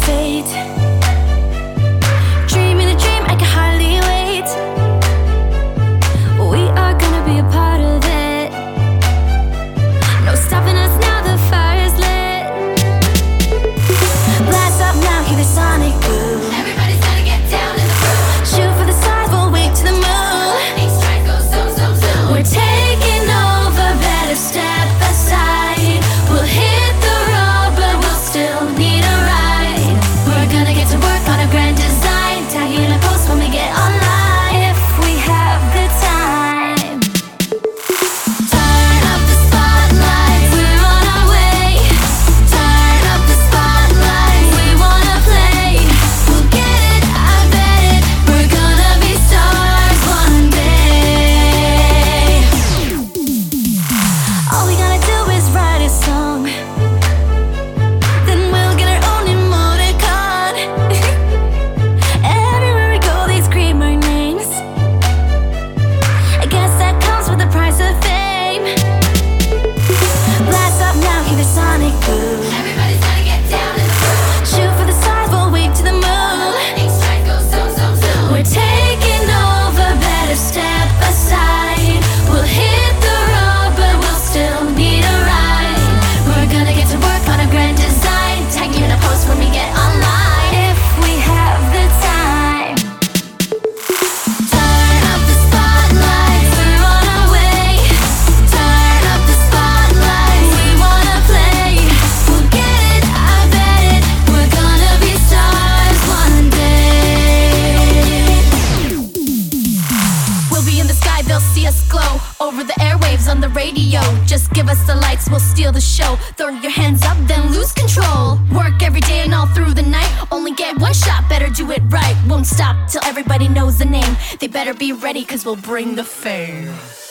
fate. Dreaming a dream I can hardly wait. We are gonna be a part of it. No stopping us now, the fire is lit. Blast up now, hear the sonic boom. Everybody's gotta get down in the room. Shoot for the stars, we'll wave to the moon. Lightning strike goes zoom, zoom, zoom. We're taking over, better step aside. We'll hit the road, but we'll still need a ride. We're gonna get to work on a grand design, tagging a post when we get online, if we have the time. Turn up the spotlight, we're on our way. Turn up the spotlight, we wanna play. We'll get it, I bet it. We're gonna be stars one day. All we gotta do is write a song, then we'll get our own emoticon. Everywhere we go, they scream our names. I guess that comes with the price of fame. Blast up now, hear the sonic boom. Everybody's gotta get down in the room. Shoot for the stars, we'll wave to the moon. Lightning strike goes zoom, zoom, zoom. We're taking over, better step aside. We'll hit the road, but we'll still need a ride. We're gonna get to work on a grand design, tagging in a post when we get online, if we have the time. Turn up the spotlight, we're on our way. Turn up the spotlight, we wanna play. We'll get it, I bet it. We're gonna be stars one day. We'll be in the sky, they'll see us glow. Over the airwaves, on the radio. Just give us the lights, we'll steal the show. Throw your hands up, then lose control. Work every day and all through the night. Only get one shot, better do it right. Won't stop till everybody knows the name. They better be ready, cause we'll bring the fame.